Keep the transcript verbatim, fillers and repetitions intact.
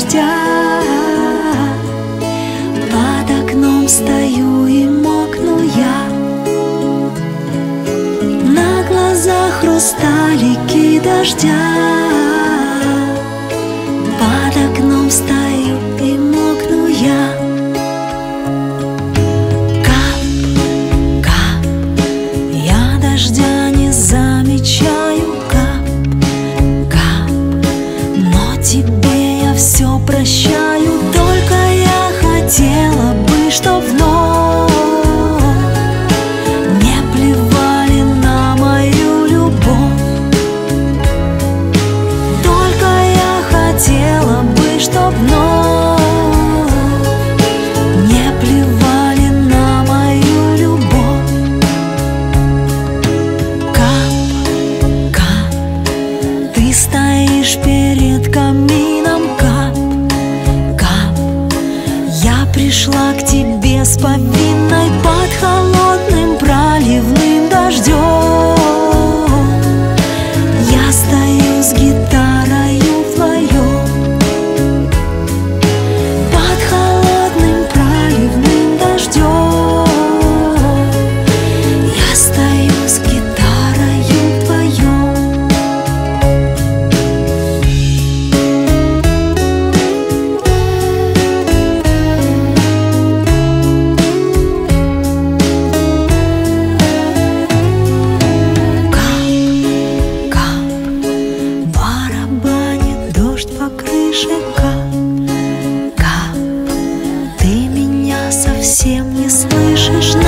дождя. Под окном стою и мокну я. На глазах хрусталики дождя. Под окном стою и мокну я. Кап, кап, я дождя не замечаю. Кап, кап, но тебе я все прощаю. Только я хотела бы, чтоб вновь не плевали на мою любовь. Только я хотела бы, чтоб вновь не плевали на мою любовь. Кап, кап, ты стоишь перед камином. Кап, кап, я пришла к тебе с повинной под холодным проливным дождем. Я стою с гитарою вдвоем под холодным проливным дождем. Я стою с гитарою вдвоем. По крыше. Кап, кап, ты меня совсем не слышишь.